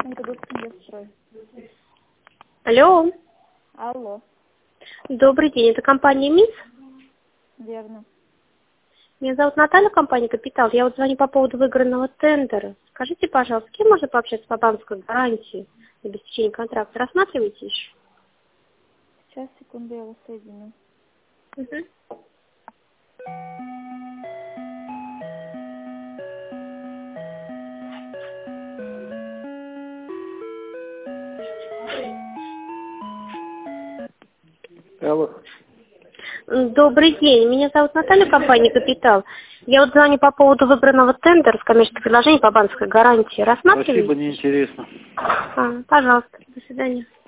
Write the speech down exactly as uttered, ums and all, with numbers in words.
Алло. Алло. Добрый день, это компания МИС? Верно. Меня зовут Наталья, компания «Капитал». Я вот звоню по поводу выигранного тендера. Скажите, пожалуйста, с кем можно пообщаться по банковской гарантии на обеспечение контракта? Рассматриваете еще? Сейчас, секунду, я вас соединю. Угу. Алло. Добрый день, меня зовут Наталья, компания «Капитал». Я вот звоню по поводу выбранного тендера с коммерческим предложением по банковской гарантии. Рассматриваете? Спасибо, неинтересно. А, пожалуйста, до свидания.